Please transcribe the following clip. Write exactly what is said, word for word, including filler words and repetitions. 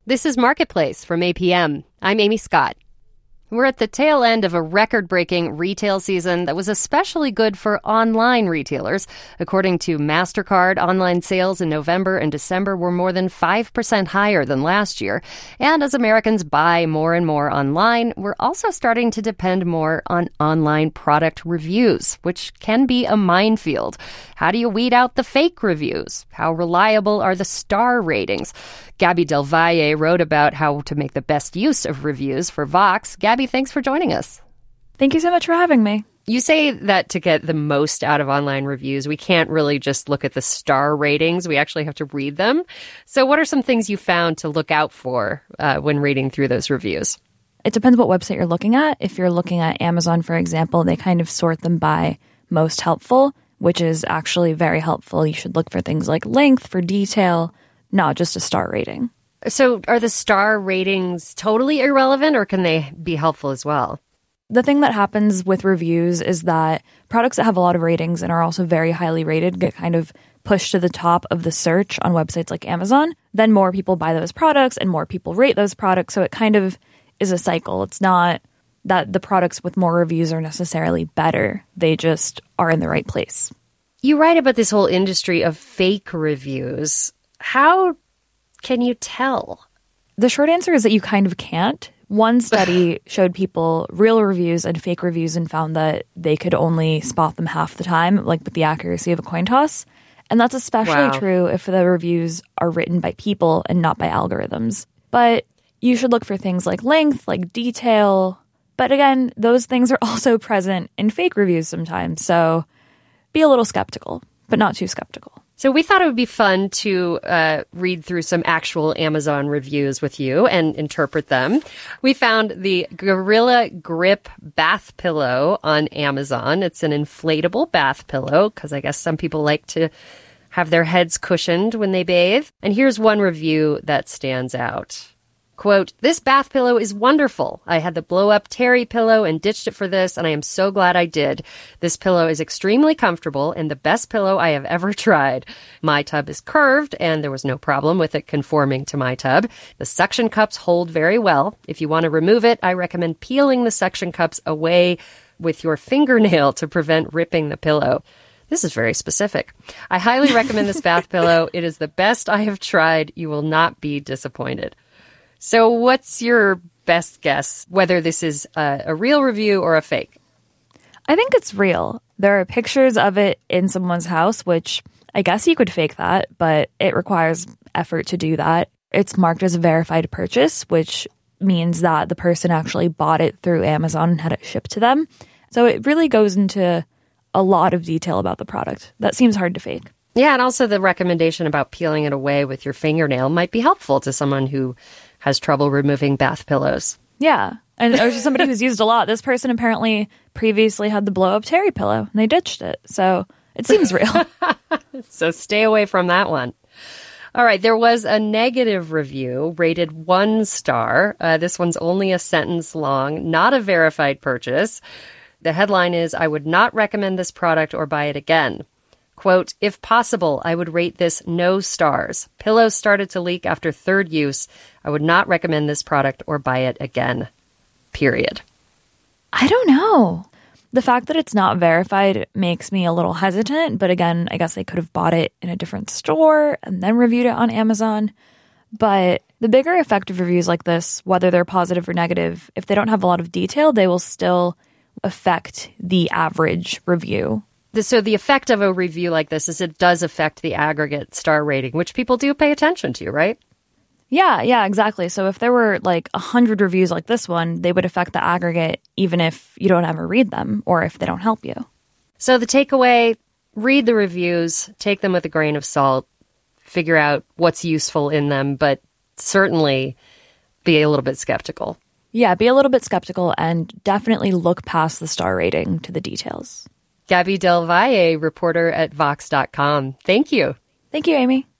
This is Marketplace from A P M. I'm Amy Scott. We're at the tail end of a record-breaking retail season that was especially good for online retailers. According to MasterCard, online sales in November and December were more than five percent higher than last year. And as Americans buy more and more online, we're also starting to depend more on online product reviews, which can be a minefield. How do you weed out the fake reviews? How reliable are the star ratings? Gabby Del Valle wrote about how to make the best use of reviews for Vox. Gabby, thanks for joining us. Thank you so much for having me. You say that to get the most out of online reviews, we can't really just look at the star ratings. We actually have to read them. So what are some things you found to look out for uh, when reading through those reviews? It depends what website you're looking at. If you're looking at Amazon, for example, they kind of sort them by most helpful, which is actually very helpful. You should look for things like length, for detail, not just a star rating. So are the star ratings totally irrelevant, or can they be helpful as well? The thing that happens with reviews is that products that have a lot of ratings and are also very highly rated get kind of pushed to the top of the search on websites like Amazon. Then more people buy those products and more people rate those products. So it kind of is a cycle. It's not that the products with more reviews are necessarily better. They just are in the right place. You write about this whole industry of fake reviews. How can you tell? The short answer is that you kind of can't. One study showed people real reviews and fake reviews and found that they could only spot them half the time, like with the accuracy of a coin toss. And that's especially Wow. true if the reviews are written by people and not by algorithms. But you should look for things like length, like detail. But again, those things are also present in fake reviews sometimes. So be a little skeptical, but not too skeptical. So we thought it would be fun to uh, read through some actual Amazon reviews with you and interpret them. We found the Gorilla Grip bath pillow on Amazon. It's an inflatable bath pillow because I guess some people like to have their heads cushioned when they bathe. And here's one review that stands out. Quote, "This bath pillow is wonderful. I had the blow-up Terry pillow and ditched it for this, and I am so glad I did. This pillow is extremely comfortable and the best pillow I have ever tried. My tub is curved, and there was no problem with it conforming to my tub. The suction cups hold very well. If you want to remove it, I recommend peeling the suction cups away with your fingernail to prevent ripping the pillow." This is very specific. "I highly recommend this bath pillow. It is the best I have tried. You will not be disappointed." So what's your best guess whether this is a, a real review or a fake? I think it's real. There are pictures of it in someone's house, which I guess you could fake that, but it requires effort to do that. It's marked as a verified purchase, which means that the person actually bought it through Amazon and had it shipped to them. So it really goes into a lot of detail about the product. That seems hard to fake. Yeah, and also the recommendation about peeling it away with your fingernail might be helpful to someone who has trouble removing bath pillows. Yeah. And or just somebody who's used a lot. This person apparently previously had the blow-up Terry pillow, and they ditched it. So it seems real. So stay away from that one. All right, there was a negative review rated one star. Uh, this one's only a sentence long, not a verified purchase. The headline is, "I would not recommend this product or buy it again." Quote, "If possible, I would rate this no stars. Pillows started to leak after third use. I would not recommend this product or buy it again. Period." I don't know. The fact that it's not verified makes me a little hesitant. But again, I guess they could have bought it in a different store and then reviewed it on Amazon. But the bigger effect of reviews like this, whether they're positive or negative, if they don't have a lot of detail, they will still affect the average review. So the effect of a review like this is it does affect the aggregate star rating, which people do pay attention to, right? Yeah, yeah, exactly. So if there were like a hundred reviews like this one, they would affect the aggregate even if you don't ever read them or if they don't help you. So the takeaway, read the reviews, take them with a grain of salt, figure out what's useful in them, but certainly be a little bit skeptical. Yeah, be a little bit skeptical and definitely look past the star rating to the details. Gabby Del Valle, reporter at Vox dot com. Thank you. Thank you, Amy.